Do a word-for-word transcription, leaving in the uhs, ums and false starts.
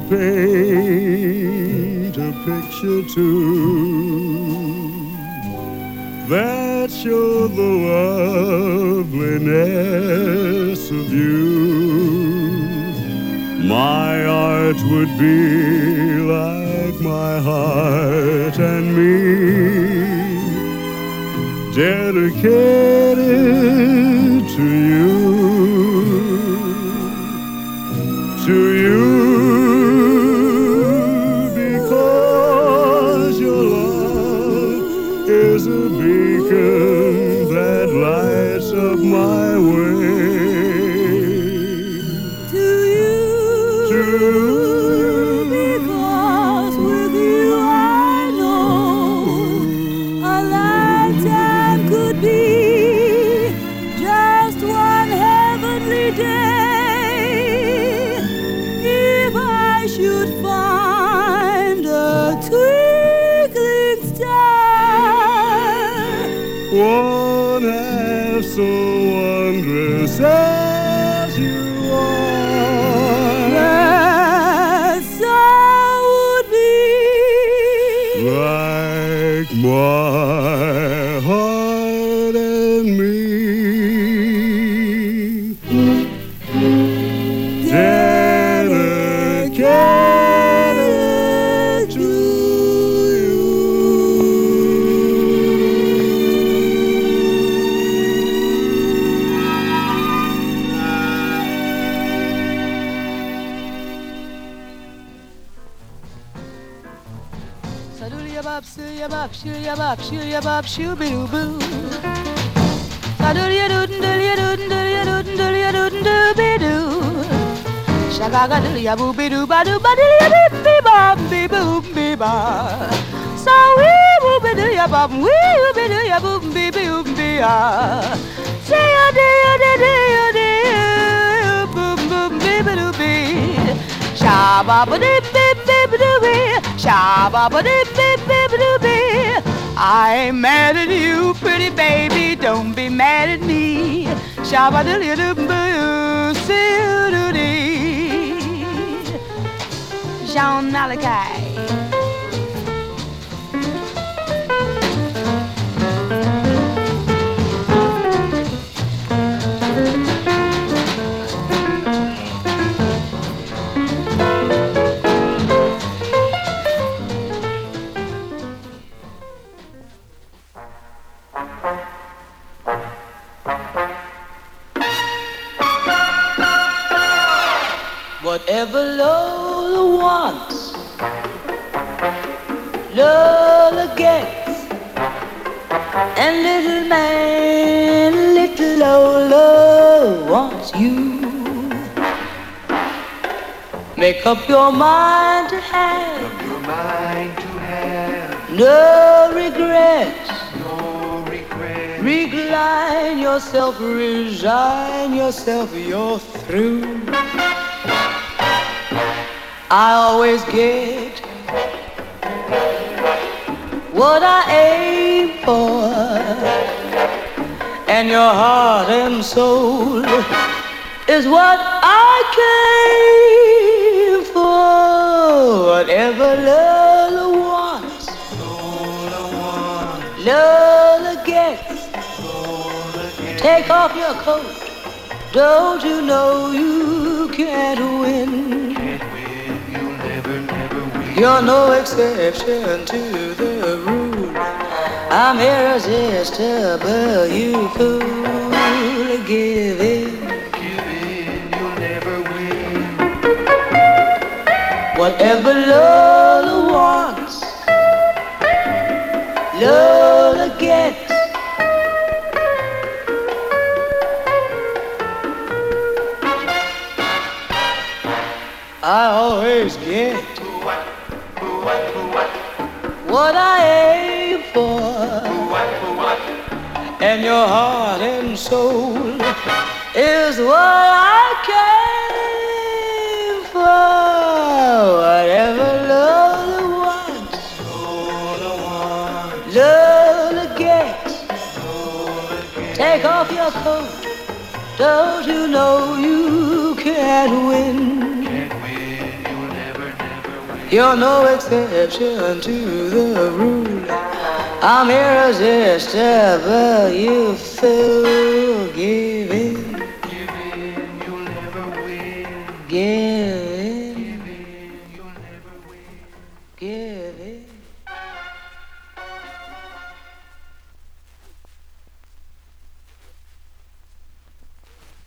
paint a picture too that showed the loveliness of you. My art would be like my heart and me, dedicated to you, to you, because your love is a beacon that lights up my way. To you, To because with you I know a lifetime could be just one heavenly day. If I should find a twinkling star, one half so wondrous as you are, that star would be like my heart and me, dedicated to you. Sa-doodle-ya-bop, shoo-ya-bop, shoo-ya-bop, shoo-ya-bop, shoo-be-doo-boo. Sa-doodle-ya-doodle-ya-doodle-ya-doodle-ya-doodle-ya-doodle-bee-doo. Shaka-ga-doodle-ya-boo-be-doo-ba-doo-ba-doo-ya-bee-bee-bop-bee-boom-bee-ba. Sa-wee-woo-be-doo-ya-bop, wee-woo-be-doo-ya-boom-bee-bee-boom-bee-ah. Say-ya-dee-ya-dee-dee-dee-boom-boom-bee-ba-doo-bee. Sha-ba-ba-dee-bee-bee-ba-doo-bee. Sha-ba-ba-dee-bee-bee-ba-doo-bee. I ain't mad at you, pretty baby, don't be mad at me. Shabba-diddly-doo-boo, see-doo-dee. Jean Malachi. Whatever Lola wants, Lola gets. And little man, little Lola wants you. Make up your mind to have, Up your mind to have no regrets. no regret. Recline yourself, resign yourself, you're through. I always get what I aim for, and your heart and soul is what I came for. Whatever Lola wants, Lola wants, Lola gets. Lola gets. Take off your coat, don't you know you can't win? Can't win, you'll never, never win. You're no exception to the rule. I'm irresistible, you fool. Give in. Give in, you'll never win. Whatever Lola wants, Lola gets. I always get what I aim for, and your heart and soul is what I came for. Whatever Lola wants, Lola wants, Lola gets. Lola gets. Take off your coat, don't you know you can't win? Can't win, you'll never, never You're no exception to the rule. I'm irresistible, you fool. Give